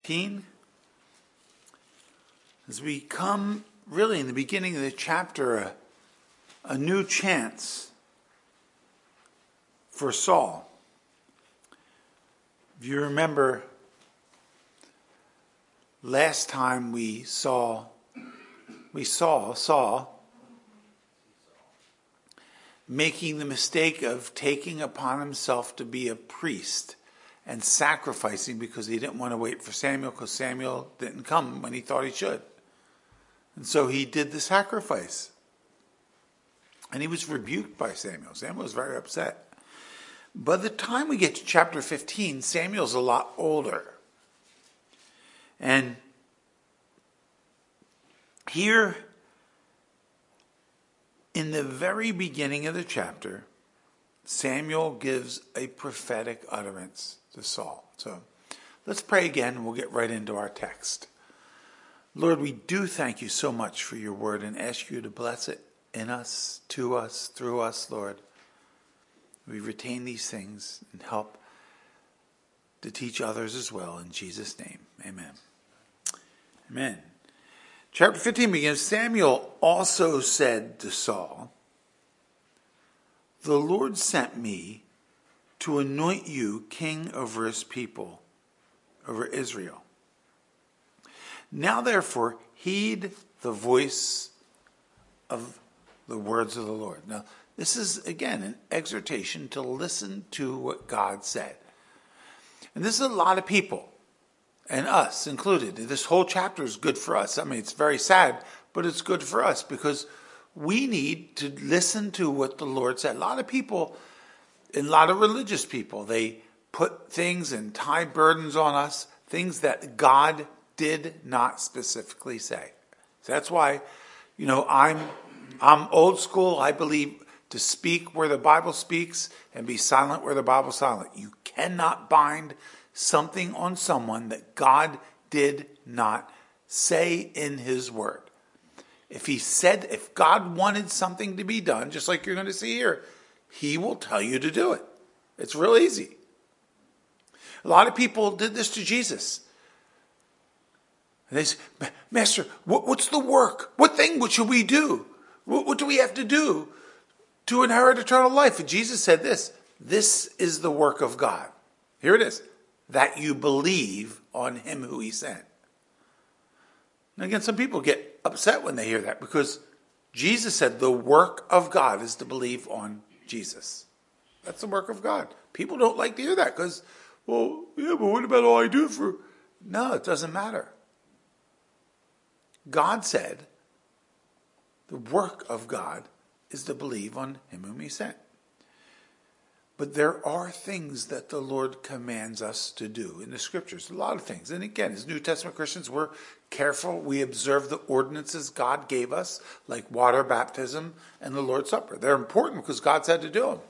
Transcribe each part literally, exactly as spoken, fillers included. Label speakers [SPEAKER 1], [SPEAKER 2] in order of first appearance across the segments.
[SPEAKER 1] fifteen. As we come really in the beginning of the chapter, a, a new chance for Saul. If you remember, last time we saw, we saw Saul making the mistake of taking upon himself to be a priest and sacrificing because he didn't want to wait for Samuel because Samuel didn't come when he thought he should. And so he did the sacrifice. And he was rebuked by Samuel. Samuel was very upset. By the time we get to chapter fifteen, Samuel's a lot older. And here, in the very beginning of the chapter, Samuel gives a prophetic utterance to Saul. So let's pray again and we'll get right into our text. Lord, we do thank you so much for your word and ask you to bless it in us, to us, through us, Lord. We retain these things and help to teach others as well. In Jesus' name, amen. Amen. Chapter fifteen begins, Samuel also said to Saul, "The Lord sent me to anoint you king over his people, over Israel. Now therefore heed the voice of the words of the Lord." Now this is again an exhortation to listen to what God said. And this is a lot of people, and us included. This whole chapter is good for us. I mean, it's very sad, but it's good for us because we need to listen to what the Lord said. A lot of people, a lot of religious people, they put things and tie burdens on us, things that God did not specifically say. So that's why, you know, I'm I'm old school. I believe to speak where the Bible speaks and be silent where the Bible is silent. You cannot bind something on someone that God did not say in his word. If he said, if God wanted something to be done, just like you're going to see here, he will tell you to do it. It's real easy. A lot of people did this to Jesus. And they say, "Master, what, what's the work? What thing what should we do? What, what do we have to do to inherit eternal life?" And Jesus said this, "This is the work of God." Here it is. "That you believe on him who he sent." And again, some people get upset when they hear that because Jesus said the work of God is to believe on Jesus. That's the work of God. People don't like to hear that because, well, yeah, but what about all I do for... No, it doesn't matter. God said the work of God is to believe on him whom he sent. But there are things that the Lord commands us to do in the scriptures, a lot of things. And again, as New Testament Christians, we're careful. We observe the ordinances God gave us, like water baptism and the Lord's Supper. They're important because God said to do them.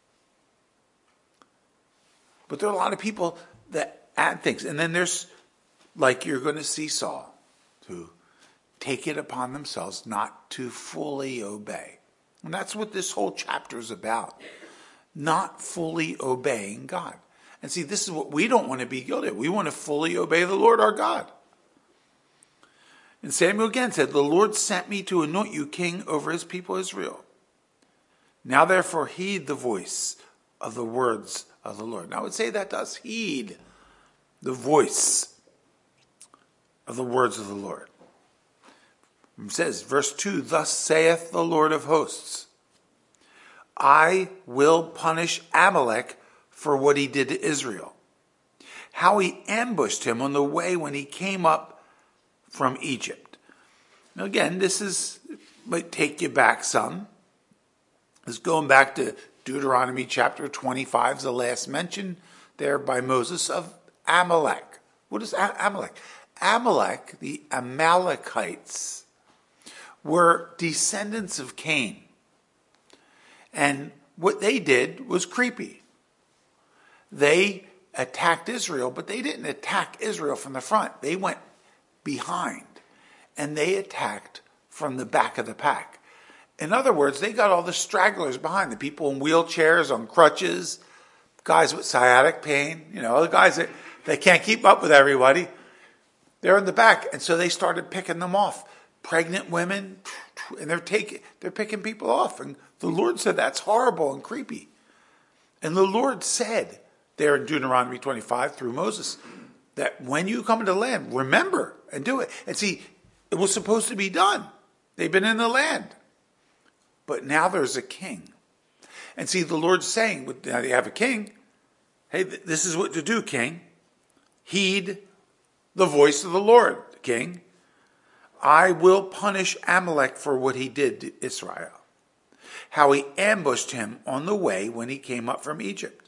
[SPEAKER 1] But there are a lot of people that add things. And then there's, like you're going to see Saul, who take it upon themselves not to fully obey. And that's what this whole chapter is about. Not fully obeying God. And see, this is what we don't want to be guilty of. We want to fully obey the Lord our God. And Samuel again said, "The Lord sent me to anoint you king over his people Israel. Now therefore heed the voice of the words of the Lord." Now I would say that to us, heed the voice of the words of the Lord. It says, verse two, "Thus saith the Lord of hosts, I will punish Amalek for what he did to Israel, how he ambushed him on the way when he came up from Egypt." Now again, this is, might take you back some. It's going back to Deuteronomy chapter twenty-five, the last mention there by Moses of Amalek. What is Amalek? Amalek, the Amalekites, were descendants of Cain. And what they did was creepy. They attacked Israel, but they didn't attack Israel from the front. They went behind, and they attacked from the back of the pack. In other words, they got all the stragglers behind, the people in wheelchairs, on crutches, guys with sciatic pain, you know, the guys that they can't keep up with everybody. They're in the back, and so they started picking them off. Pregnant women, and they're taking, they're picking people off. And the Lord said, that's horrible and creepy. And the Lord said, there in Deuteronomy twenty-five through Moses, that when you come into the land, remember and do it. And see, it was supposed to be done. They've been in the land. But now there's a king. And see, the Lord's saying, now they have a king. Hey, this is what to do, king. Heed the voice of the Lord, king. I will punish Amalek for what he did to Israel. How he ambushed him on the way when he came up from Egypt.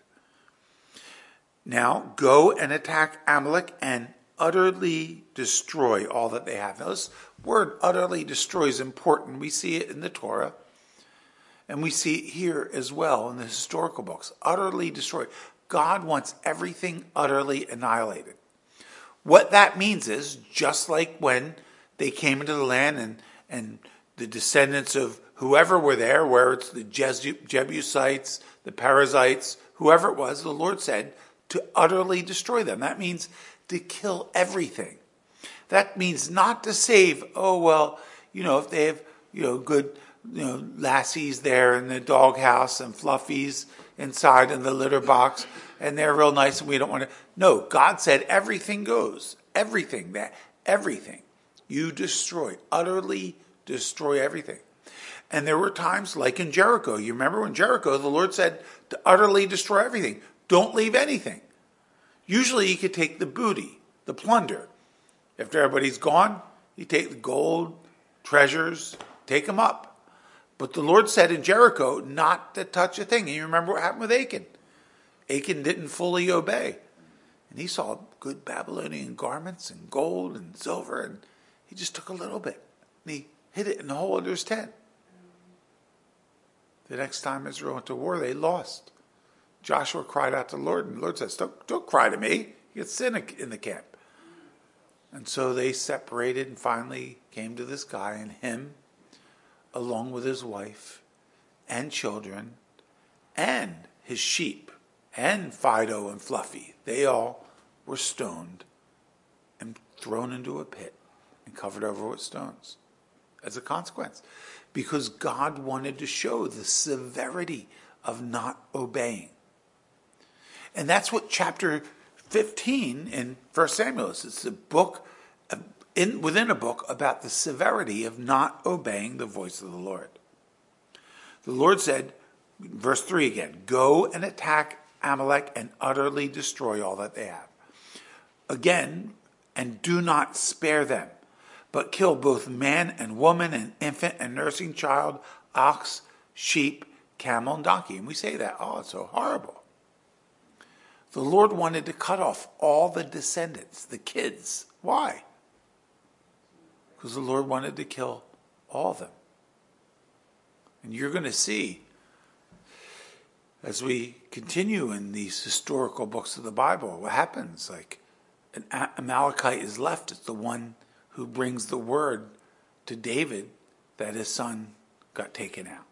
[SPEAKER 1] Now go and attack Amalek and utterly destroy all that they have. Now this word utterly destroy is important. We see it in the Torah. And we see it here as well in the historical books. Utterly destroy. God wants everything utterly annihilated. What that means is, just like when they came into the land and, and the descendants of whoever were there, where it's the Jebusites, the Perizzites, whoever it was, the Lord said to utterly destroy them. That means to kill everything. That means not to save, oh, well, you know, if they have, you know, good, you know, lassies there in the doghouse and fluffies inside in the litter box, and they're real nice and we don't want to. No, God said everything goes. Everything, that, everything. You destroy, utterly destroy everything. And there were times like in Jericho. You remember when Jericho, the Lord said to utterly destroy everything. Don't leave anything. Usually you could take the booty, the plunder. After everybody's gone, you take the gold, treasures, take them up. But the Lord said in Jericho not to touch a thing. And you remember what happened with Achan. Achan didn't fully obey. And he saw good Babylonian garments and gold and silver, and he just took a little bit. And he hid it in the hole under his tent. The next time Israel went to war, they lost. Joshua cried out to the Lord, and the Lord says, don't, don't cry to me. You get sin in the camp. And so they separated and finally came to this guy, and him, along with his wife and children and his sheep and Fido and Fluffy, they all were stoned and thrown into a pit and covered over with stones as a consequence. Because God wanted to show the severity of not obeying. And that's what chapter fifteen in First Samuel is. It's a book, in, within a book, about the severity of not obeying the voice of the Lord. The Lord said, verse three again, go and attack Amalek and utterly destroy all that they have. Again, and do not spare them, but kill both man and woman and infant and nursing child, ox, sheep, camel, and donkey. And we say that, oh, it's so horrible. The Lord wanted to cut off all the descendants, the kids. Why? Because the Lord wanted to kill all of them. And you're going to see, as we continue in these historical books of the Bible, what happens. Like an Amalekite is left. It's the one who brings the word to David that his son got taken out.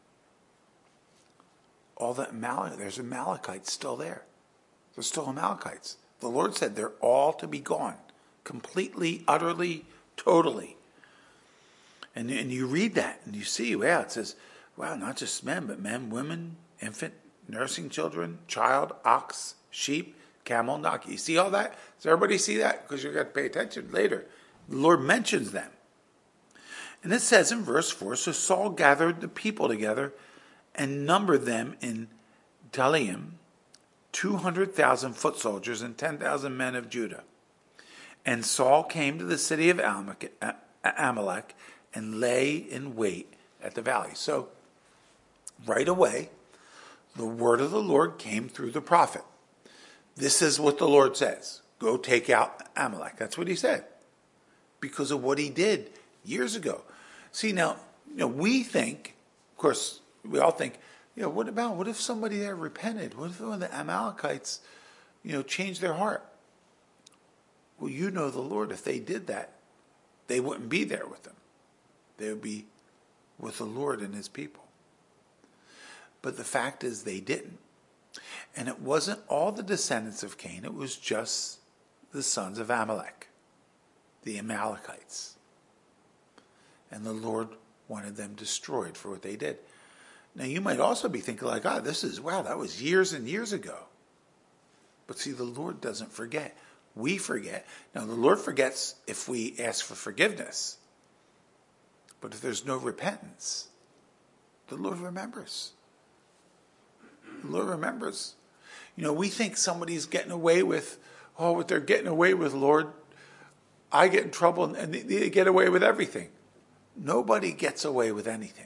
[SPEAKER 1] All the Amalek, there's Amalekites still there. They're still Amalekites. The Lord said they're all to be gone. Completely, utterly, totally. And, and you read that and you see, wow, it says, wow, not just men, but men, women, infant, nursing children, child, ox, sheep, camel, donkey. You see all that? Does everybody see that? Because you've got to pay attention later. The Lord mentions them. And it says in verse four, so Saul gathered the people together and numbered them in Telaim, two hundred thousand foot soldiers and ten thousand men of Judah. And Saul came to the city of Amalek and lay in wait at the valley. So right away, the word of the Lord came through the prophet. This is what the Lord says. Go take out Amalek. That's what he said. Because of what he did years ago. See, now, you know, we think, of course, we all think, you know, what about, what if somebody there repented? What if one of the Amalekites, you know, changed their heart? Well, you know the Lord, if they did that, they wouldn't be there with them. They would be with the Lord and his people. But the fact is they didn't. And it wasn't all the descendants of Cain, it was just the sons of Amalek. the Amalekites. And the Lord wanted them destroyed for what they did. Now you might also be thinking like, oh, this is, wow, that was years and years ago. But see, the Lord doesn't forget. We forget. Now the Lord forgets if we ask for forgiveness. But if there's no repentance, the Lord remembers. The Lord remembers. You know, we think somebody's getting away with, oh, what they're getting away with, Lord. I get in trouble and they get away with everything. Nobody gets away with anything.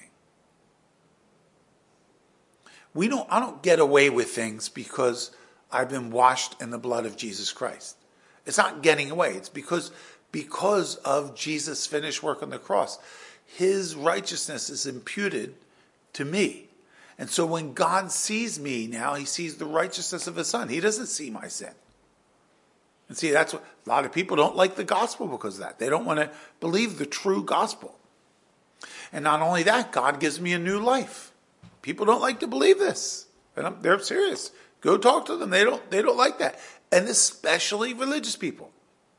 [SPEAKER 1] We don't, I don't get away with things because I've been washed in the blood of Jesus Christ. It's not getting away. It's because, because of Jesus' finished work on the cross. His righteousness is imputed to me. And so when God sees me now, he sees the righteousness of his son. He doesn't see my sin. And see, that's what a lot of people don't like the gospel because of that. They don't want to believe the true gospel. And not only that, God gives me a new life. People don't like to believe this. And I'm, they're serious. Go talk to them. They don't, they don't like that. And especially religious people.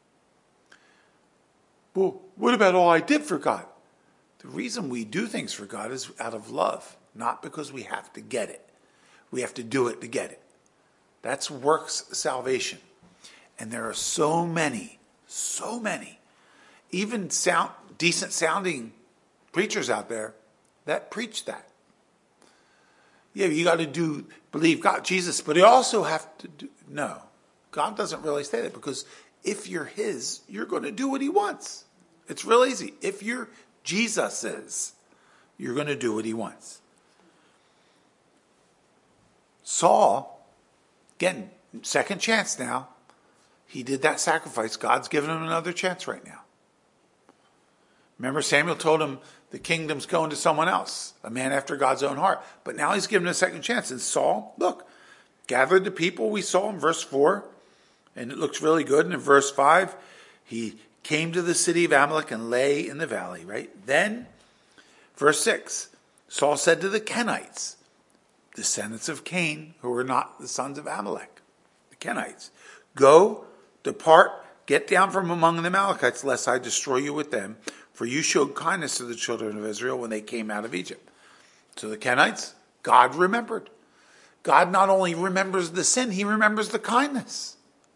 [SPEAKER 1] Well, what about all I did for God? The reason we do things for God is out of love, not because we have to get it. We have to do it to get it. That's works salvation. And there are so many, so many, even sound, decent sounding preachers out there that preach that. Yeah, you got to do, believe God, Jesus, but you also have to do, no. God doesn't really say that because if you're his, you're going to do what he wants. It's real easy. If you're Jesus's, you're going to do what he wants. Saul, again, second chance now. He did that sacrifice. God's given him another chance right now. Remember, Samuel told him the kingdom's going to someone else, a man after God's own heart. But now he's given a second chance. And Saul, look, gathered the people we saw in verse four, and it looks really good. And in verse five, he came to the city of Amalek and lay in the valley, right? Then, verse six, Saul said to the Kenites, descendants of Cain, who were not the sons of Amalek, the Kenites, go, depart, get down from among the Amalekites, lest I destroy you with them. For you showed kindness to the children of Israel when they came out of Egypt. So the Kenites, God remembered. God not only remembers the sin, he remembers the kindness.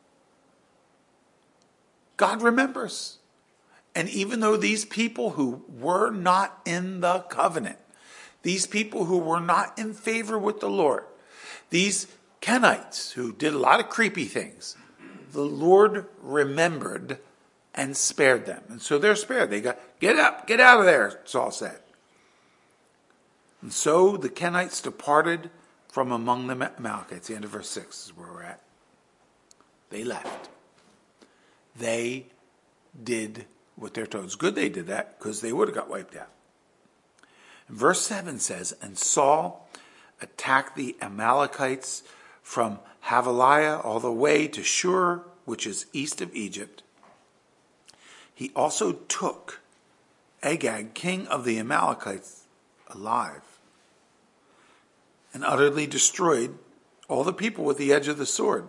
[SPEAKER 1] God remembers. And even though these people who were not in the covenant, these people who were not in favor with the Lord, these Kenites who did a lot of creepy things, the Lord remembered and spared them. And so they're spared. They got, get up, get out of there, Saul said. And so the Kenites departed from among the Amalekites. The end of verse six is where we're at. They left. They did what they're told. It's good they did that because they would have got wiped out. And verse seven says, and Saul attacked the Amalekites from Havilah all the way to Shur, which is east of Egypt. He also took Agag, king of the Amalekites, alive, and utterly destroyed all the people with the edge of the sword.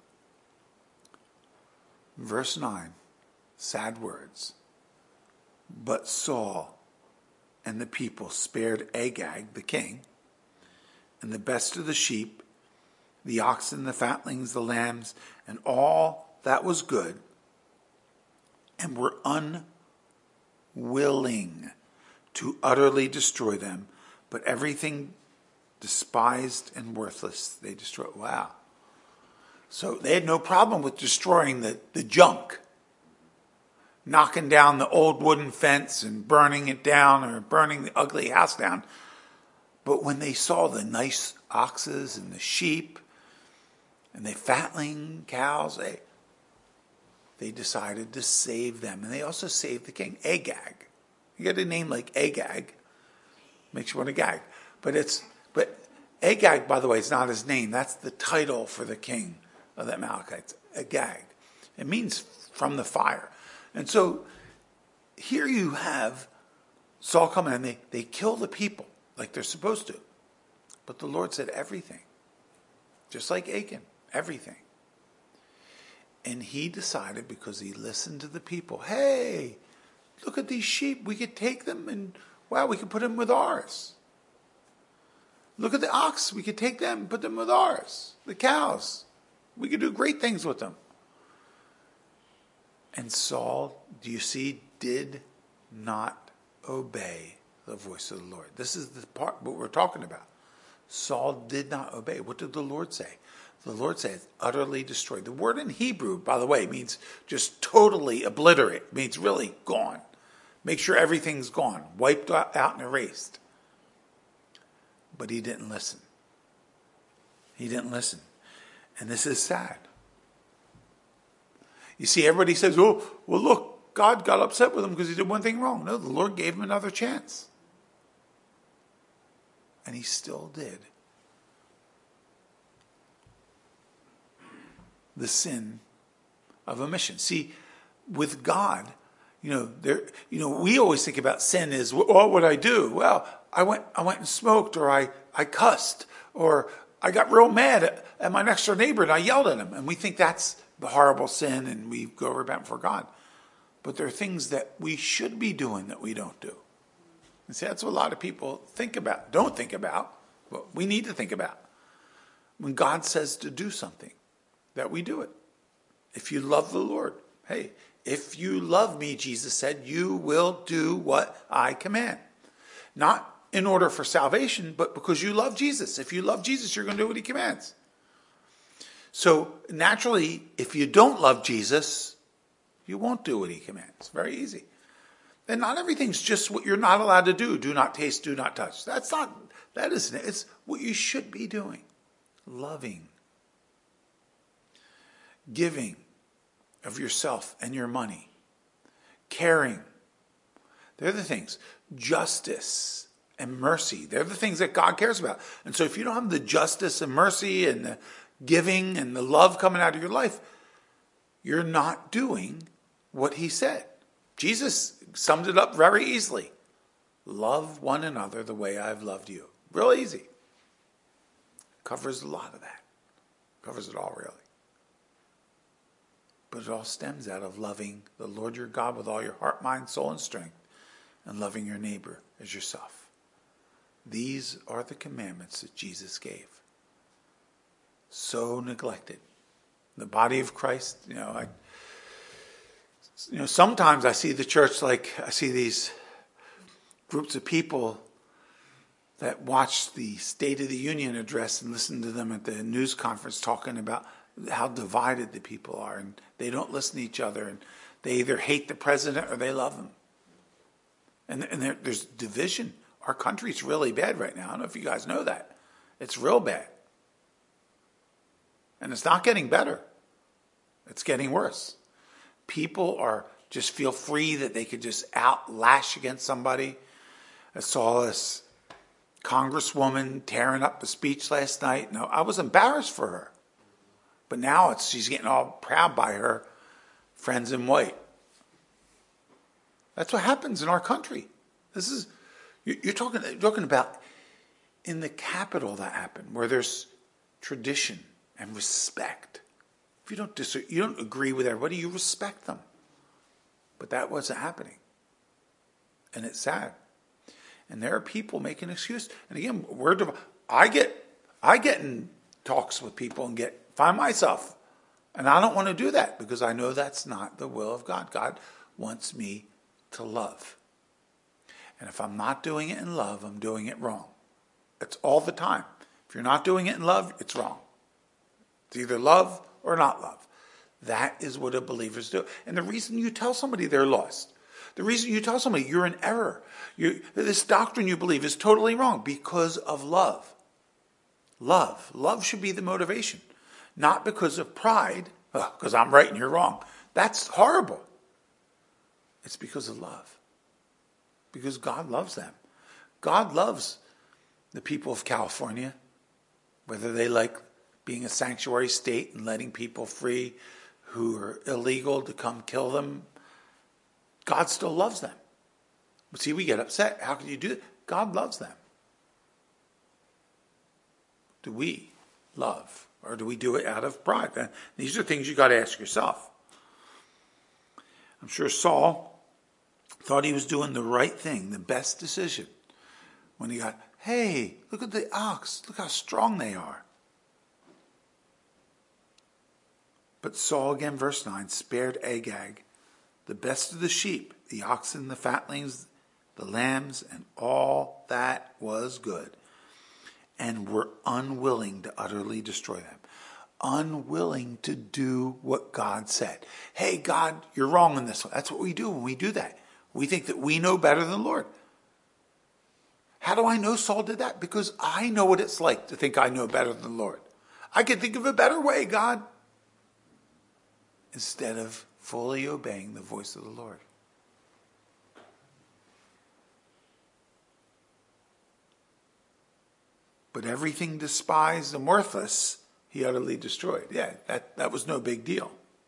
[SPEAKER 1] Verse nine, sad words. But Saul and the people spared Agag, the king, and the best of the sheep, the oxen, the fatlings, the lambs, and all that was good, and were unwilling to utterly destroy them, but everything despised and worthless they destroyed. Wow. So they had no problem with destroying the, the junk, knocking down the old wooden fence and burning it down or burning the ugly house down. But when they saw the nice oxes and the sheep and the fatling cows, they They decided to save them. And they also saved the king, Agag. You get a name like Agag, makes you want to gag. But it's but Agag, by the way, is not his name. That's the title for the king of the Amalekites, Agag. It means from the fire. And so here you have Saul coming and they, they kill the people like they're supposed to. But the Lord said everything. Just like Achan, everything. And he decided, because he listened to the people, hey, look at these sheep. We could take them and, wow, we could put them with ours. Look at the ox. We could take them and put them with ours. The cows. We could do great things with them. And Saul, do you see, did not obey the voice of the Lord. This is the part what we're talking about. Saul did not obey. What did the Lord say? The Lord said, utterly destroyed. The word in Hebrew, by the way, means just totally obliterate. It means really gone. Make sure everything's gone. Wiped out and erased. But he didn't listen. He didn't listen. And this is sad. You see, everybody says, oh, well, look, God got upset with him because he did one thing wrong. No, the Lord gave him another chance. And he still did the sin of omission. See, with God, you know, there, you know, we always think about sin as, well, what would I do? Well, I went, I went and smoked, or I, I cussed, or I got real mad at, at my next door neighbor and I yelled at him. And we think that's the horrible sin, and we go repent before God. But there are things that we should be doing that we don't do. And see, that's what a lot of people think about, don't think about, but we need to think about. When God says to do something, that we do it. If you love the Lord, hey, if you love me, Jesus said, you will do what I command. Not in order for salvation, but because you love Jesus. If you love Jesus, you're going to do what he commands. So naturally, if you don't love Jesus, you won't do what he commands. Very easy. And not everything's just what you're not allowed to do. Do not taste, do not touch. That's not, that isn't it. It's what you should be doing. Loving. Giving of yourself and your money. Caring. They're the things. Justice and mercy. They're the things that God cares about. And so if you don't have the justice and mercy and the giving and the love coming out of your life, you're not doing what he said. Jesus summed it up very easily. Love one another the way I've loved you. Real easy. Covers a lot of that. Covers it all, really. But it all stems out of loving the Lord your God with all your heart, mind, soul, and strength, and loving your neighbor as yourself. These are the commandments that Jesus gave. So neglected. The body of Christ, you know, I, you know, sometimes I see the church like, I see these groups of people that watch the State of the Union address and listen to them at the news conference talking about how divided the people are, and they don't listen to each other, and they either hate the president or they love him. And, and there, there's division. Our country's really bad right now. I don't know if you guys know that. It's real bad. And it's not getting better. It's getting worse. People are just feel free that they could just out lash against somebody. I saw this congresswoman tearing up the speech last night. No, I was embarrassed for her. But now it's she's getting all proud by her friends in white. That's what happens in our country. This is you're talking you're talking about in the capital that happened, where there's tradition and respect. If you don't dis- you don't agree with everybody, you respect them. But that wasn't happening, and it's sad. And there are people making excuses. And again, we're div- I get I get in talks with people and get find myself, and I don't want to do that because I know that's not the will of God. God wants me to love. And if I'm not doing it in love, I'm doing it wrong. It's all the time. If you're not doing it in love, it's wrong. It's either love or not love. That is what a believers do. And the reason you tell somebody they're lost, the reason you tell somebody you're in error, you, this doctrine you believe is totally wrong, because of love. Love. Love should be the motivation. Not because of pride, oh, because I'm right and you're wrong. That's horrible. It's because of love. Because God loves them. God loves the people of California, whether they like being a sanctuary state and letting people free who are illegal to come kill them. God still loves them. But see, we get upset. How can you do that? God loves them. Do we love Or do we do it out of pride? And these are things you got to ask yourself. I'm sure Saul thought he was doing the right thing, the best decision, when he got, hey, look at the ox. Look how strong they are. But Saul, again, verse nine, spared Agag, the best of the sheep, the oxen, the fatlings, the lambs, and all that was good, and were unwilling to utterly destroy them. Unwilling to do what God said. Hey, God, you're wrong in this one. That's what we do when we do that. We think that we know better than the Lord. How do I know Saul did that? Because I know what it's like to think I know better than the Lord. I can think of a better way, God. Instead of fully obeying the voice of the Lord. But everything despised and worthless, he utterly destroyed. Yeah, that, that was no big deal.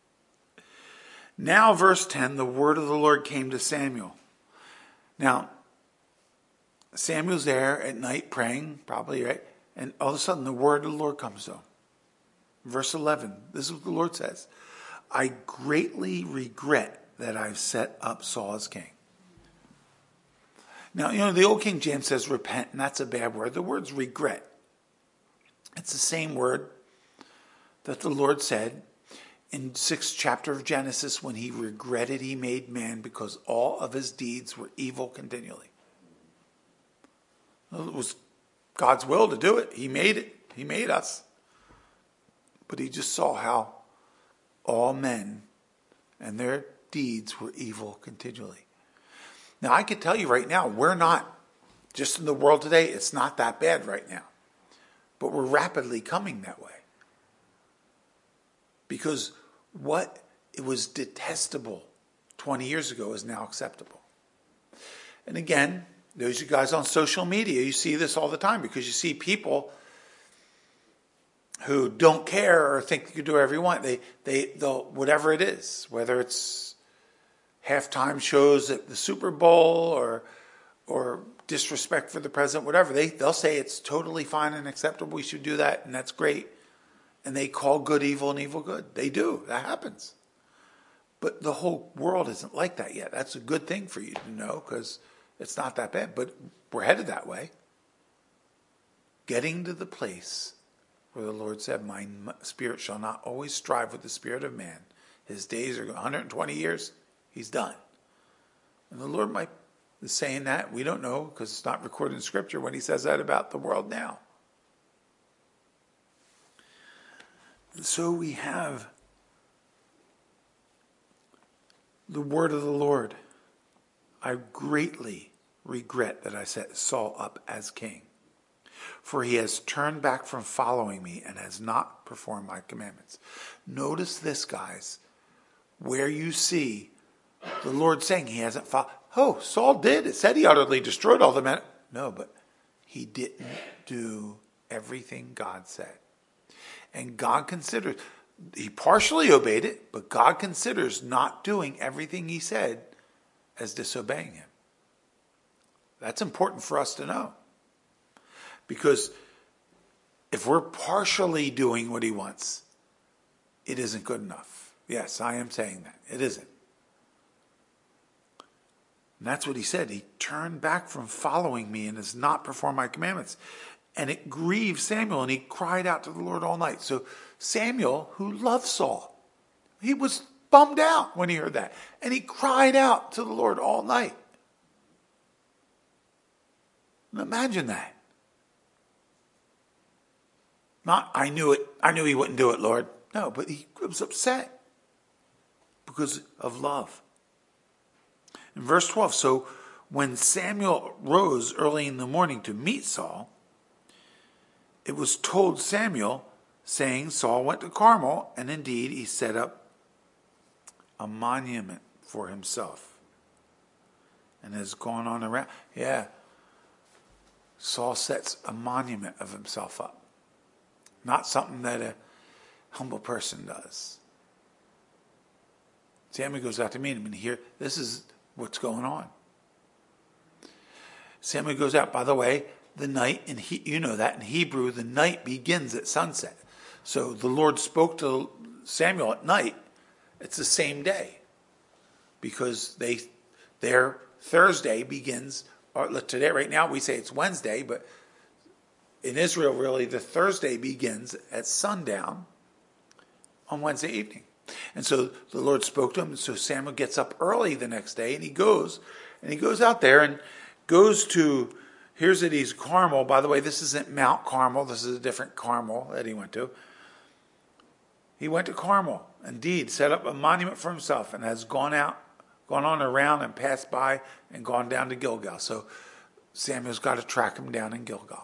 [SPEAKER 1] Now, verse ten, the word of the Lord came to Samuel. Now, Samuel's there at night praying, probably, right? And all of a sudden, the word of the Lord comes to him. Verse eleven, this is what the Lord says. I greatly regret that I've set up Saul as king. Now, you know, the old King James says repent, and that's a bad word. The word's regret. It's the same word that the Lord said in sixth chapter of Genesis when he regretted he made man because all of his deeds were evil continually. Well, it was God's will to do it. He made it. He made us. But he just saw how all men and their deeds were evil continually. Now, I can tell you right now, we're not, just in the world today, it's not that bad right now. But we're rapidly coming that way. Because what it was detestable twenty years ago is now acceptable. And again, those of you guys on social media, you see this all the time because you see people who don't care or think you can do whatever you want. They, they, they'll, whatever it is, whether it's halftime shows at the Super Bowl or or disrespect for the president, whatever, they, they'll say it's totally fine and acceptable. We should do that, and that's great. And they call good evil and evil good. They do. That happens. But the whole world isn't like that yet. That's a good thing for you to know because it's not that bad. But we're headed that way. Getting to the place where the Lord said, my spirit shall not always strive with the spirit of man. His days are one hundred twenty years. He's done. And the Lord might be saying that. We don't know because it's not recorded in Scripture when he says that about the world now. And so we have the word of the Lord. I greatly regret that I set Saul up as king, for he has turned back from following me and has not performed my commandments. Notice this, guys, where you see the Lord saying he hasn't followed. Oh, Saul did. It said he utterly destroyed all the men. No, but he didn't do everything God said. And God considers, he partially obeyed it, but God considers not doing everything he said as disobeying him. That's important for us to know. Because if we're partially doing what he wants, it isn't good enough. Yes, I am saying that. It isn't. And that's what he said. He turned back from following me and has not performed my commandments. And it grieved Samuel, and he cried out to the Lord all night. So Samuel, who loved Saul, he was bummed out when he heard that. And he cried out to the Lord all night. And imagine that. Not, I knew it, I knew he wouldn't do it, Lord. No, but he was upset because of love. In verse twelve, so when Samuel rose early in the morning to meet Saul, it was told Samuel, saying, Saul went to Carmel, and indeed he set up a monument for himself and has gone on around. Yeah, Saul sets a monument of himself up. Not something that a humble person does. Samuel goes out to meet him, and here, this is what's going on. Samuel goes out, by the way, the night, in he, you know that in Hebrew, the night begins at sunset. So the Lord spoke to Samuel at night. It's the same day because they their Thursday begins, or today, right now we say it's Wednesday, but in Israel, really, the Thursday begins at sundown on Wednesday evening. And so the Lord spoke to him, and so Samuel gets up early the next day, and he goes, and he goes out there and goes to, here's it, he's Carmel. By the way, this isn't Mount Carmel. This is a different Carmel that he went to. He went to Carmel, indeed, set up a monument for himself, and has gone out, gone on around and passed by and gone down to Gilgal. So Samuel's got to track him down in Gilgal.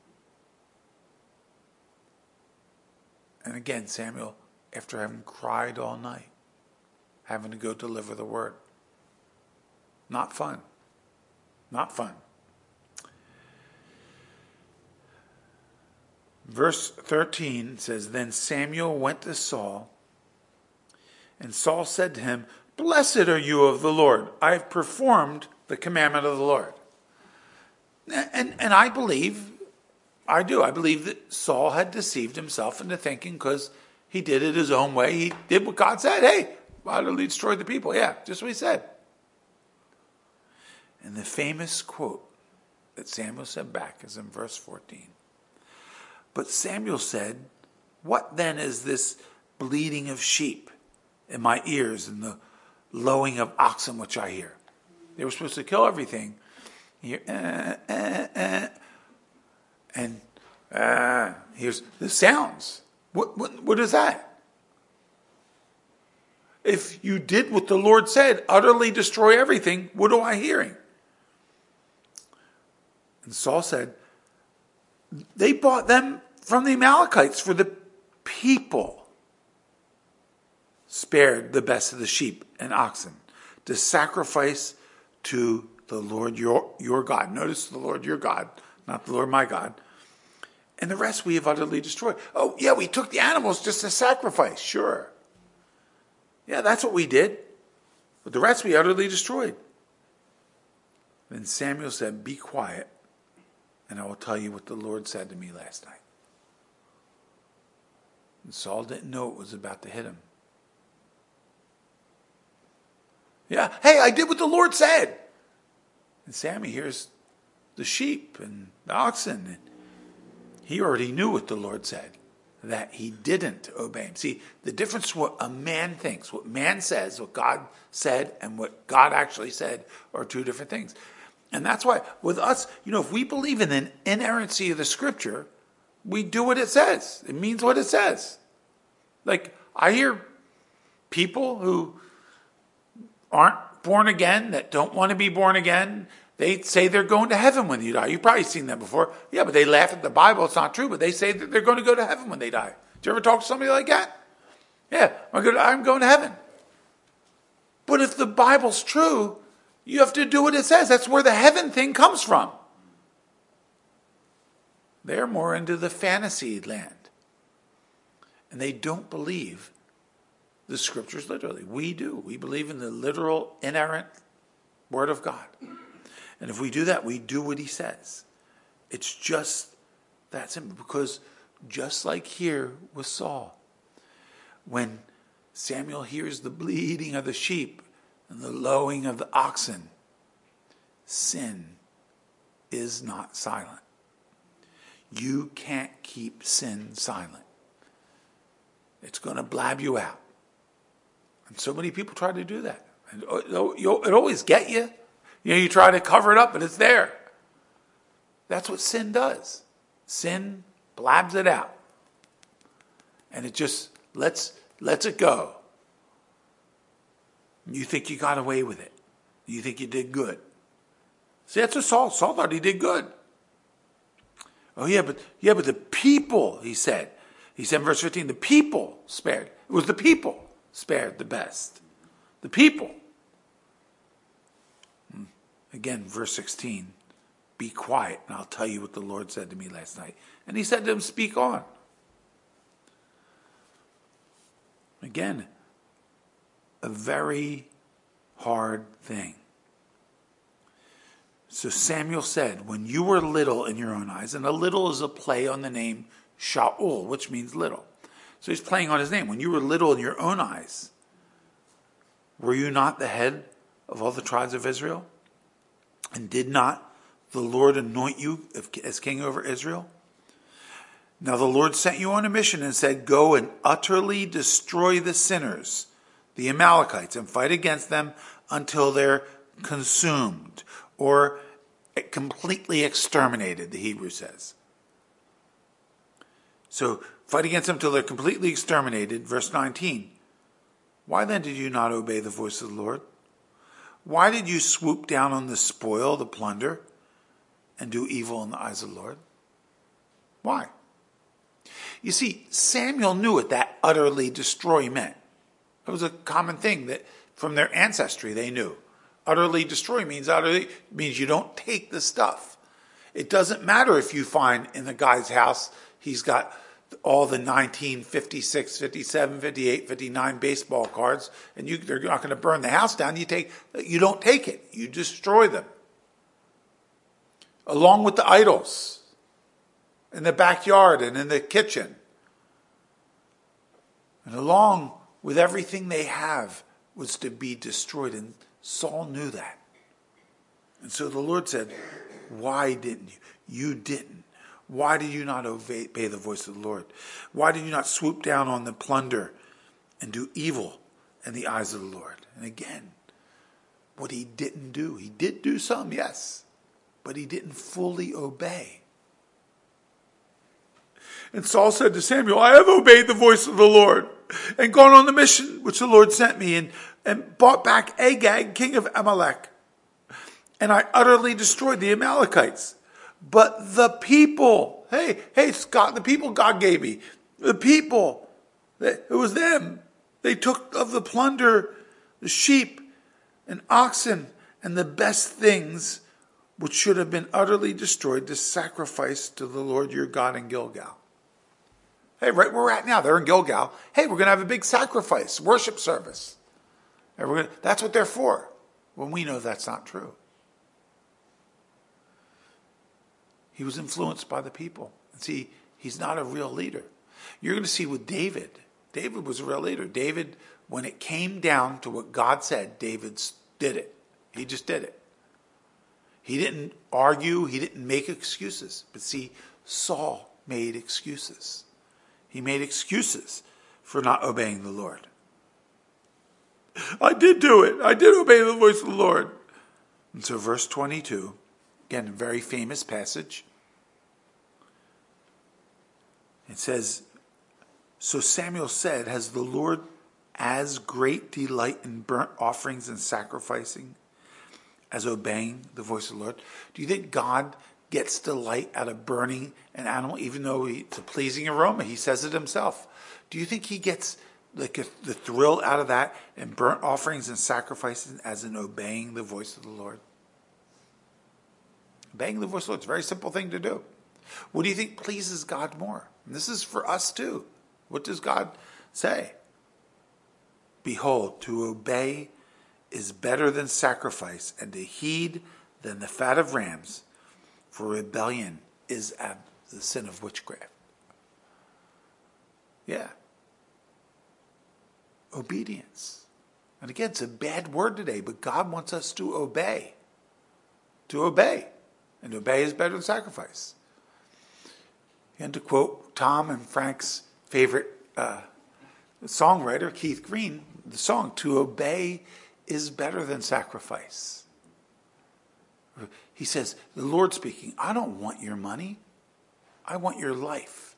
[SPEAKER 1] And again, Samuel, after having cried all night, having to go deliver the word. Not fun. Not fun. Verse thirteen says, Then Samuel went to Saul, and Saul said to him, Blessed are you of the Lord. I have performed the commandment of the Lord. And, and I believe, I do, I believe that Saul had deceived himself into thinking because he did it his own way. He did what God said. Hey, utterly destroyed the people. Yeah, just what he said. And the famous quote that Samuel said back is in verse fourteen. But Samuel said, What then is this bleating of sheep in my ears and the lowing of oxen which I hear? They were supposed to kill everything. Here, uh, uh, uh, and uh, here's the sounds. What, what, what is that? If you did what the Lord said, utterly destroy everything, what am I hearing? And Saul said, they bought them from the Amalekites, for the people spared the best of the sheep and oxen to sacrifice to the Lord your, your God. Notice the Lord your God, not the Lord my God. And the rest we have utterly destroyed. Oh, yeah, we took the animals just to sacrifice. Sure. Yeah, that's what we did. But the rest we utterly destroyed. Then Samuel said, Be quiet, and I will tell you what the Lord said to me last night. And Saul didn't know it was about to hit him. Yeah, hey, I did what the Lord said. And Sammy hears the sheep and the oxen. And he already knew what the Lord said, that he didn't obey him. See, the difference what a man thinks, what man says, what God said, and what God actually said are two different things. And that's why with us, you know, if we believe in the inerrancy of the scripture, we do what it says. It means what it says. Like, I hear people who aren't born again, that don't want to be born again. They say they're going to heaven when you die. You've probably seen that before. Yeah, but they laugh at the Bible. It's not true, but they say that they're going to go to heaven when they die. Did you ever talk to somebody like that? Yeah, I'm going to heaven. But if the Bible's true, you have to do what it says. That's where the heaven thing comes from. They're more into the fantasy land. And they don't believe the scriptures literally. We do. We believe in the literal, inerrant word of God. And if we do that, we do what he says. It's just that simple. Because just like here with Saul, when Samuel hears the bleating of the sheep and the lowing of the oxen, sin is not silent. You can't keep sin silent. It's going to blab you out. And so many people try to do that. And it always get you. You know, you try to cover it up, but it's there. That's what sin does. Sin blabs it out. And it just lets, lets it go. You think you got away with it. You think you did good. See, that's what Saul, Saul thought he did good. Oh yeah, but yeah, but the people, he said. He said in verse fifteen, the people spared. It was the people spared the best. The people. Again, verse sixteen, be quiet and I'll tell you what the Lord said to me last night. And he said to him, speak on. Again, a very hard thing. So Samuel said, when you were little in your own eyes, and a little is a play on the name Shaul, which means little. So he's playing on his name. When you were little in your own eyes, were you not the head of all the tribes of Israel? And did not the Lord anoint you as king over Israel? Now the Lord sent you on a mission and said, go and utterly destroy the sinners, the Amalekites, and fight against them until they're consumed or completely exterminated, the Hebrew says. So fight against them until they're completely exterminated. Verse nineteen. Why then did you not obey the voice of the Lord? Why did you swoop down on the spoil, the plunder, and do evil in the eyes of the Lord? Why? You see, Samuel knew what that utterly destroy meant. It was a common thing that from their ancestry they knew. Utterly destroy means utterly means you don't take the stuff. It doesn't matter if you find in the guy's house he's got all the nineteen fifty-six, fifty-seven, fifty-eight, fifty-nine baseball cards, and you, they're not going to burn the house down. You take, you don't take it. You destroy them. Along with the idols in the backyard and in the kitchen. And along with everything they have was to be destroyed. And Saul knew that. And so the Lord said, why didn't you? You didn't. Why did you not obey, obey the voice of the Lord? Why did you not swoop down on the plunder and do evil in the eyes of the Lord? And again, what he didn't do. He did do some, yes, but he didn't fully obey. And Saul said to Samuel, I have obeyed the voice of the Lord and gone on the mission which the Lord sent me and, and brought back Agag, king of Amalek. And I utterly destroyed the Amalekites. But the people, hey, hey, Scott, the people God gave me, the people, it was them. They took of the plunder, the sheep and oxen and the best things which should have been utterly destroyed to sacrifice to the Lord your God in Gilgal. Hey, right where we're at now, they're in Gilgal. Hey, we're going to have a big sacrifice, worship service. And we're gonna, that's what they're for. When we know that's not true. He was influenced by the people. See, he's not a real leader. You're going to see with David. David was a real leader. David, when it came down to what God said, David did it. He just did it. He didn't argue. He didn't make excuses. But see, Saul made excuses. He made excuses for not obeying the Lord. I did do it. I did obey the voice of the Lord. And so verse twenty-two, again, a very famous passage. It says, so Samuel said, has the Lord as great delight in burnt offerings and sacrificing as obeying the voice of the Lord? Do you think God gets delight out of burning an animal, even though it's a pleasing aroma? He says it himself. Do you think he gets like a, the thrill out of that and burnt offerings and sacrifices as in obeying the voice of the Lord? Obeying the voice of the Lord, it's a very simple thing to do. What do you think pleases God more? And this is for us too. What does God say? Behold, to obey is better than sacrifice, and to heed than the fat of rams, for rebellion is ab- the sin of witchcraft. Yeah. Obedience. And again, it's a bad word today, but God wants us to obey. To obey. And obey is better than sacrifice. And to quote Tom and Frank's favorite uh, songwriter, Keith Green, the song, to obey is better than sacrifice. He says, the Lord speaking, I don't want your money. I want your life.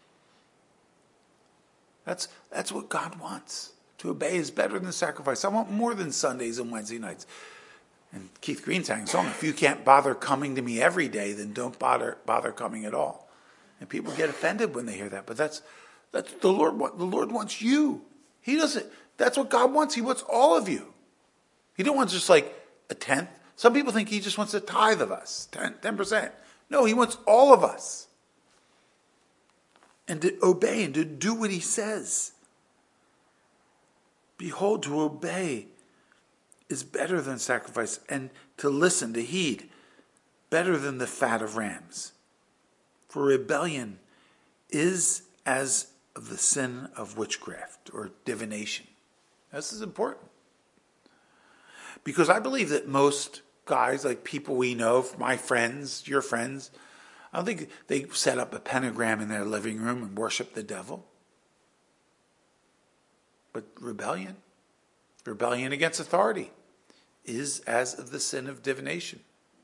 [SPEAKER 1] That's, that's what God wants. To obey is better than sacrifice. I want more than Sundays and Wednesday nights. And Keith Green sang a song, if you can't bother coming to me every day, then don't bother bother coming at all. And people get offended when they hear that. But that's that's the Lord. The Lord wants you. He doesn't. That's what God wants. He wants all of you. He don't want just like a tenth. Some people think he just wants a tithe of us, ten percent. No, he wants all of us. And to obey and to do what he says. Behold, to obey is better than sacrifice, and to listen, to heed, better than the fat of rams. For rebellion is as of the sin of witchcraft or divination. This is important. Because I believe that most guys, like people we know, my friends, your friends, I don't think they set up a pentagram in their living room and worship the devil. But rebellion, rebellion against authority, is as of the sin of divination.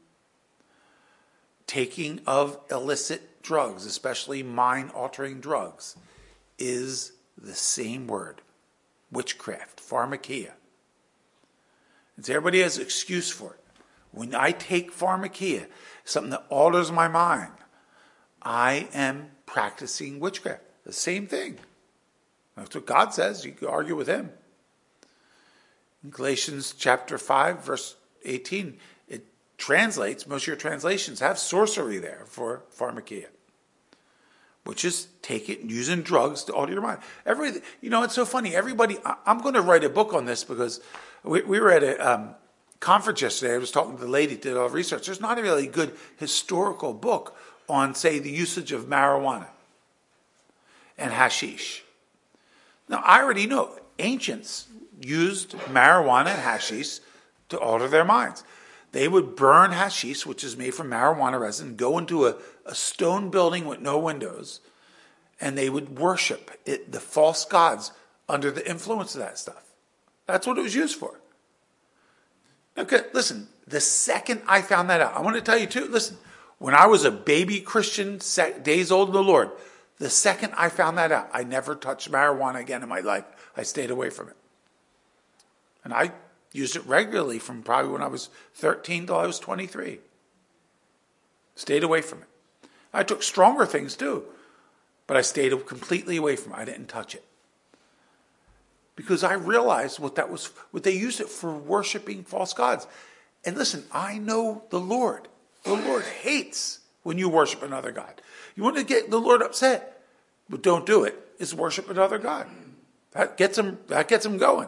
[SPEAKER 1] Taking of illicit drugs, especially mind-altering drugs, is the same word. Witchcraft, pharmakia. And so everybody has an excuse for it. When I take pharmakia, something that alters my mind, I am practicing witchcraft. The same thing. That's what God says. You can argue with him. In Galatians chapter five, verse eighteen, it translates, most of your translations have sorcery there for pharmakia, which is take it using drugs to alter your mind. Every, you know, it's so funny. Everybody, I, I'm going to write a book on this because we, we were at a um, conference yesterday. I was talking to the lady who did all the research. There's not a really good historical book on, say, the usage of marijuana and hashish. Now, I already know ancients used marijuana and hashish to alter their minds. They would burn hashish, which is made from marijuana resin, go into a, a stone building with no windows, and they would worship it, the false gods under the influence of that stuff. That's what it was used for. Okay, listen, the second I found that out, I want to tell you too, listen, when I was a baby Christian, days old in the Lord, the second I found that out, I never touched marijuana again in my life. I stayed away from it. And I used it regularly from probably when I was thirteen till I was twenty-three. Stayed away from it. I took stronger things too, but I stayed completely away from it. I didn't touch it. Because I realized what that was, what they used it for, worshiping false gods. And listen, I know the Lord. The Lord hates when you worship another god. You want to get the Lord upset, but don't do it, is worship another god. That gets him, that gets him going.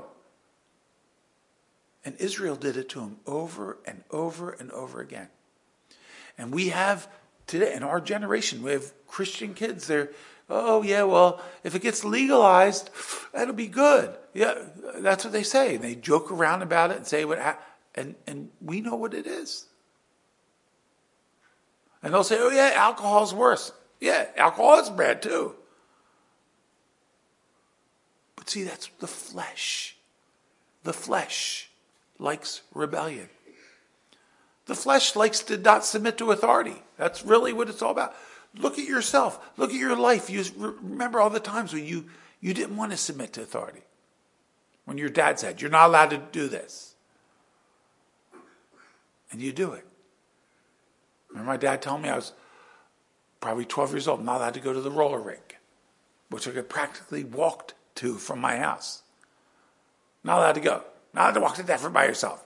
[SPEAKER 1] And Israel did it to him over and over and over again. And we have today, in our generation, we have Christian kids. They're, oh yeah, well, if it gets legalized, that'll be good. Yeah, that's what they say. And they joke around about it and say what, and and we know what it is. And they'll say, oh yeah, alcohol's worse. Yeah, alcohol is bad too. But see, that's the flesh. The flesh likes rebellion. The flesh likes to not submit to authority. That's really what it's all about. Look at yourself. Look at your life. You remember all the times when you, you didn't want to submit to authority. When your dad said, you're not allowed to do this. And you do it. Remember my dad telling me I was probably twelve years old, not allowed to go to the roller rink, which I could practically walk to from my house. Not allowed to go. Not allowed to walk to Deptford by yourself.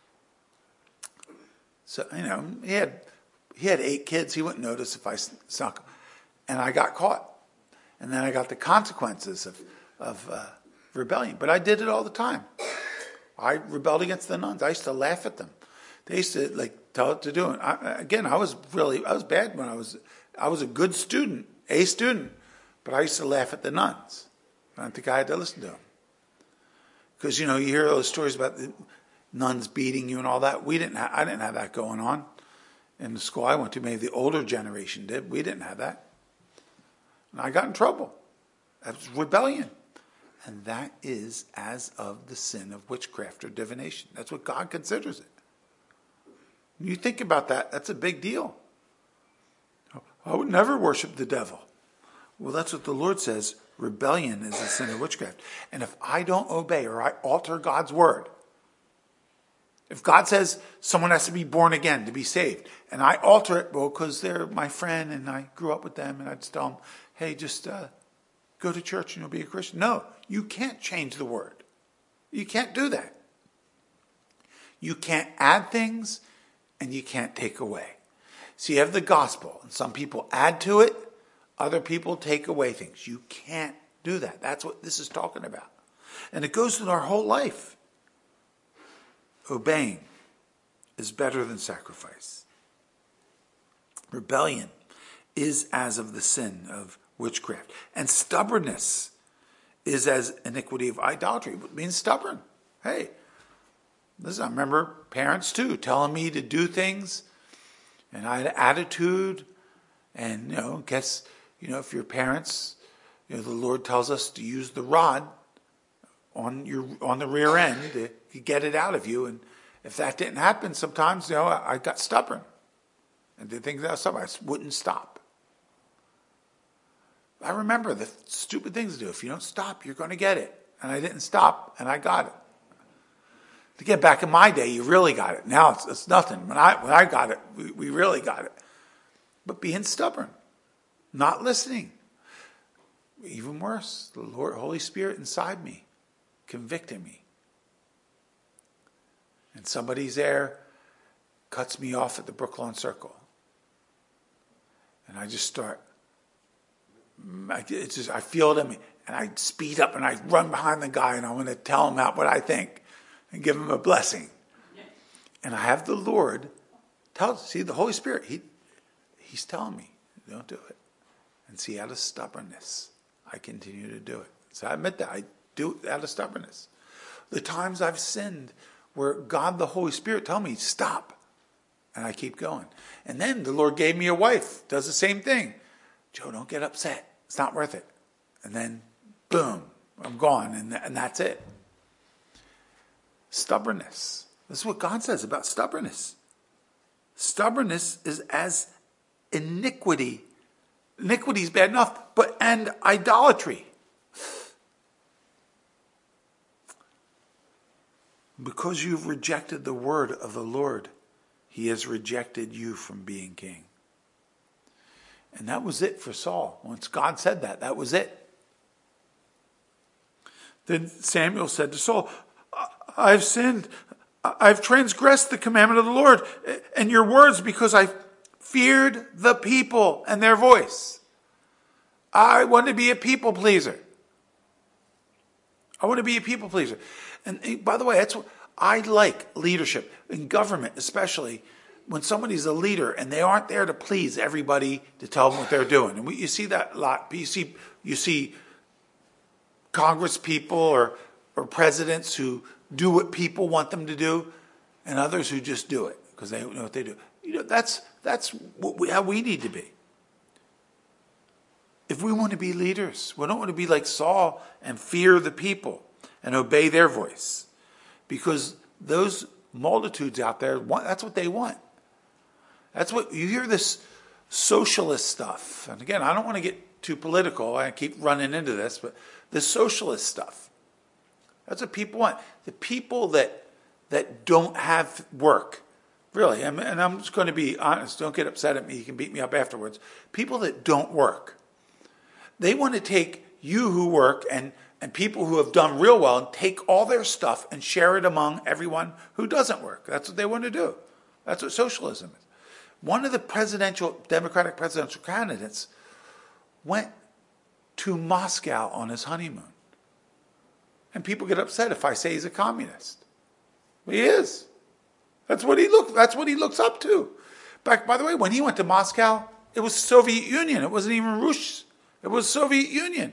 [SPEAKER 1] So, you know, he had he had eight kids. He wouldn't notice if I snuck. And I got caught. And then I got the consequences of, of uh, rebellion. But I did it all the time. I rebelled against the nuns. I used to laugh at them. They used to, like, tell it to do it. I, again, I was really, I was bad when I was, I was a good student, A student. But I used to laugh at the nuns. I don't think I had to listen to them. Because, you know, you hear those stories about the nuns beating you and all that. We didn't. Ha- I didn't have that going on in the school I went to. Maybe the older generation did. We didn't have that. And I got in trouble. That was rebellion. And that is as of the sin of witchcraft or divination. That's what God considers it. When you think about that, that's a big deal. I would never worship the devil. Well, that's what the Lord says. Rebellion is the sin of witchcraft. And if I don't obey or I alter God's word, if God says someone has to be born again to be saved, and I alter it, well, because they're my friend and I grew up with them, and I just tell them, hey, just uh, go to church and you'll be a Christian. No, you can't change the word. You can't do that. You can't add things and you can't take away. So you have the gospel, and some people add to it, other people take away things. You can't do that. That's what this is talking about. And it goes through our whole life. Obeying is better than sacrifice. Rebellion is as of the sin of witchcraft. And stubbornness is as iniquity of idolatry. It means stubborn. Hey, listen, I remember parents too telling me to do things, and I had an attitude. And, you know, guess, you know, if your parents, you know, the Lord tells us to use the rod on your on the rear end to, to get it out of you. And if that didn't happen, sometimes, you know, I, I got stubborn. And did things that I wouldn't stop. I remember the stupid things to do. If you don't stop, you're going to get it. And I didn't stop, and I got it. To get back in my day, you really got it. Now it's, it's nothing. When I when I got it, we, we really got it. But being stubborn, not listening. Even worse, the Lord, Holy Spirit inside me, convicting me. And somebody's there, cuts me off at the Brooklawn Circle. And I just start, I, it's just, I feel it in me. And I speed up and I run behind the guy and I want to tell him out what I think and give him a blessing. And I have the Lord tell, see, the Holy Spirit, he, He's telling me, don't do it. And see, out of stubbornness, I continue to do it. So I admit that. I do it out of stubbornness. The times I've sinned where God, the Holy Spirit, tell me, stop. And I keep going. And then the Lord gave me a wife, does the same thing. Joe, don't get upset. It's not worth it. And then, boom, I'm gone. And, and that's it. Stubbornness. This is what God says about stubbornness. Stubbornness is as iniquity. Iniquity is bad enough, but and idolatry. Because you've rejected the word of the Lord, He has rejected you from being king. And that was it for Saul. Once God said that, that was it. Then Samuel said to Saul, I've sinned. I've transgressed the commandment of the Lord and your words because I feared the people and their voice. I want to be a people pleaser. I want to be a people pleaser. And by the way, that's what I like leadership in government, especially when somebody's a leader and they aren't there to please everybody to tell them what they're doing. And we, you see that a lot. You see, you see Congress people or, or presidents who do what people want them to do, and others who just do it because they know what they do. You know, that's that's what we, how we need to be. If we want to be leaders, we don't want to be like Saul and fear the people and obey their voice, because those multitudes out there want, that's what they want. That's what you hear, this socialist stuff. And again, I don't want to get too political. I keep running into this, but the socialist stuff. That's what people want. The people that that don't have work. Really, and I'm just going to be honest. Don't get upset at me. You can beat me up afterwards. People that don't work. They want to take you who work and, and people who have done real well and take all their stuff and share it among everyone who doesn't work. That's what they want to do. That's what socialism is. One of the presidential, Democratic presidential candidates went to Moscow on his honeymoon. And people get upset if I say he's a communist. Well, he is. That's what he look. That's what he looks up to. Back, by the way, when he went to Moscow, it was Soviet Union. It wasn't even Rus. It was Soviet Union.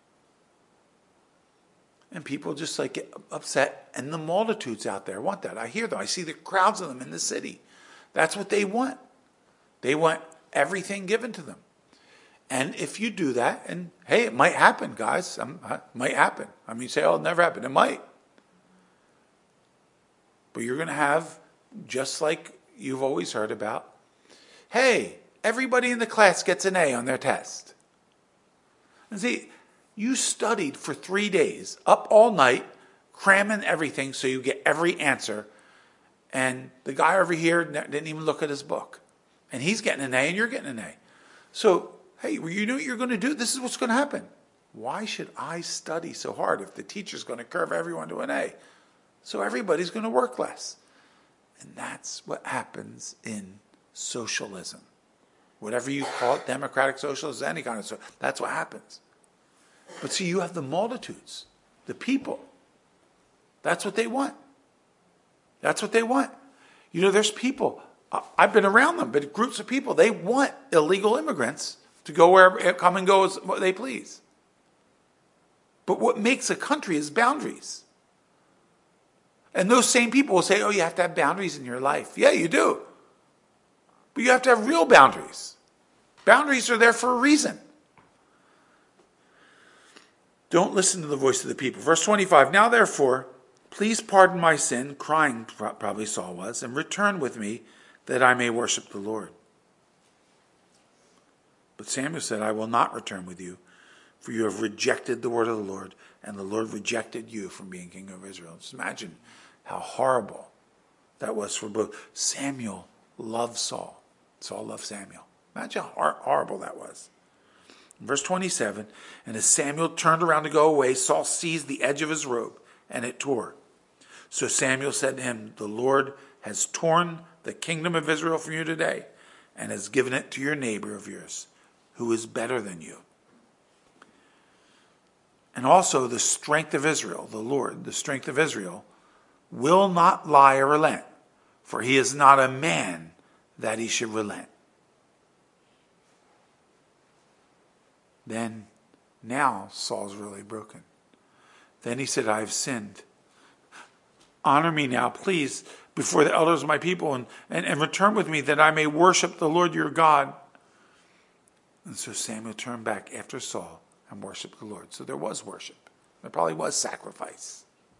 [SPEAKER 1] And people just like get upset, and the multitudes out there want that. I hear them. I see the crowds of them in the city. That's what they want. They want everything given to them. And if you do that, and hey, it might happen, guys. It might happen. I mean, you say, oh, it'll never happen. It might. But you're going to have, just like you've always heard about, hey, everybody in the class gets an A on their test. And see, you studied for three days, up all night, cramming everything so you get every answer. And the guy over here didn't even look at his book. And he's getting an A and you're getting an A. So, hey, you know what you're going to do? This is what's going to happen. Why should I study so hard if the teacher's going to curve everyone to an A? So everybody's going to work less. And that's what happens in socialism. Whatever you call it, democratic socialism, any kind of so, that's what happens. But see, you have the multitudes, the people. That's what they want. That's what they want. You know, there's people, I've been around them, but groups of people, they want illegal immigrants to go wherever, come and go as they please. But what makes a country is boundaries. And those same people will say, oh, you have to have boundaries in your life. Yeah, you do. But you have to have real boundaries. Boundaries are there for a reason. Don't listen to the voice of the people. Verse twenty-five, now therefore, please pardon my sin, crying probably Saul was, and return with me that I may worship the Lord. But Samuel said, I will not return with you, for you have rejected the word of the Lord, and the Lord rejected you from being king of Israel. Just imagine how horrible that was for both. Samuel loved Saul. Saul loved Samuel. Imagine how horrible that was. Verse twenty-seven, and as Samuel turned around to go away, Saul seized the edge of his robe, and it tore. So Samuel said to him, the Lord has torn the kingdom of Israel from you today, and has given it to your neighbor of yours, who is better than you. And also the strength of Israel, the Lord, the strength of Israel, will not lie or relent, for he is not a man that he should relent. Then, now Saul's really broken. Then he said, I have sinned. Honor me now, please, before the elders of my people, and, and, and return with me that I may worship the Lord your God. And so Samuel turned back after Saul and worshiped the Lord. So there was worship. There probably was sacrifice.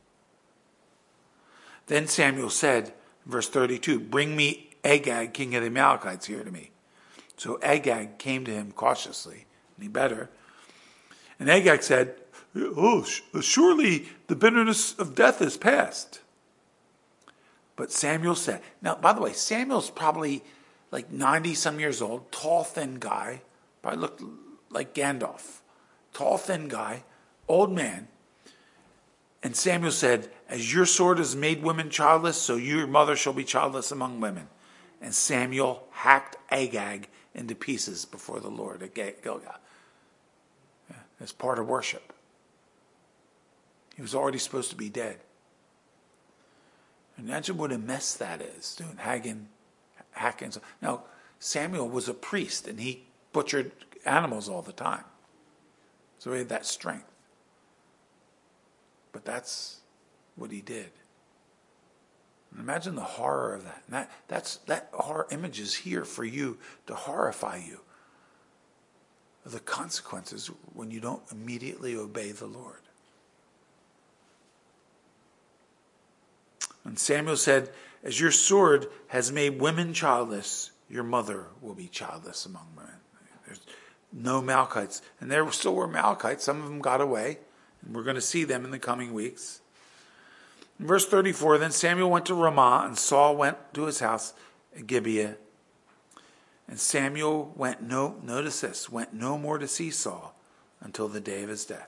[SPEAKER 1] Then Samuel said, verse thirty-two, bring me Agag, king of the Amalekites, here to me. So Agag came to him cautiously, and he better. And Agag said, oh, surely the bitterness of death is past. But Samuel said, now, by the way, Samuel's probably like ninety some years old, tall, thin guy, probably looked like Gandalf. Tall, thin guy, old man. And Samuel said, as your sword has made women childless, so your mother shall be childless among women. And Samuel hacked Agag into pieces before the Lord at Gilgal. Yeah, as part of worship. He was already supposed to be dead. Imagine what a mess that is, doing hacking, hacking. Now, Samuel was a priest, and he butchered animals all the time. So he had that strength. But that's what he did. And imagine the horror of that. And that that's that horror image is here for you to horrify you of the consequences when you don't immediately obey the Lord. And Samuel said, as your sword has made women childless, your mother will be childless among women. There's no Amalekites. And there still were Amalekites. Some of them got away. And we're going to see them in the coming weeks. In verse thirty-four, then Samuel went to Ramah, and Saul went to his house at Gibeah. And Samuel went no, notice this, went no more to see Saul until the day of his death.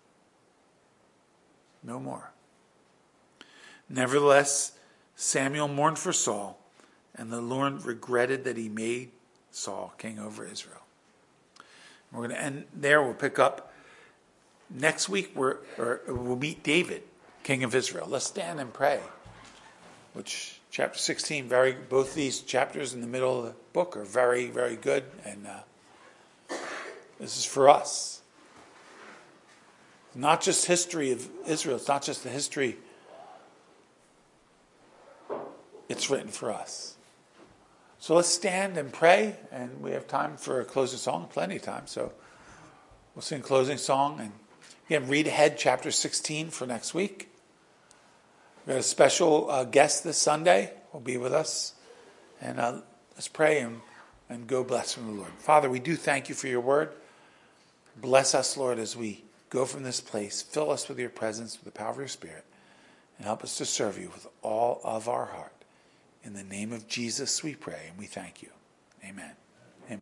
[SPEAKER 1] No more. Nevertheless, Samuel mourned for Saul, and the Lord regretted that he made Saul king over Israel. We're going to end there. We'll pick up next week. We're, or we'll meet David, king of Israel. Let's stand and pray. Which chapter sixteen, very both these chapters in the middle of the book are very, very good, and uh, this is for us. Not just history of Israel. It's not just the history. It's written for us. So let's stand and pray, and we have time for a closing song, plenty of time. So we'll sing a closing song, and again, read ahead chapter sixteen for next week. We've got a special uh, guest this Sunday will be with us, and uh, let's pray and, and go bless from the Lord. Father, we do thank you for your word. Bless us, Lord, as we go from this place. Fill us with your presence, with the power of your Spirit, and help us to serve you with all of our heart. In the name of Jesus we pray, and we thank you. Amen.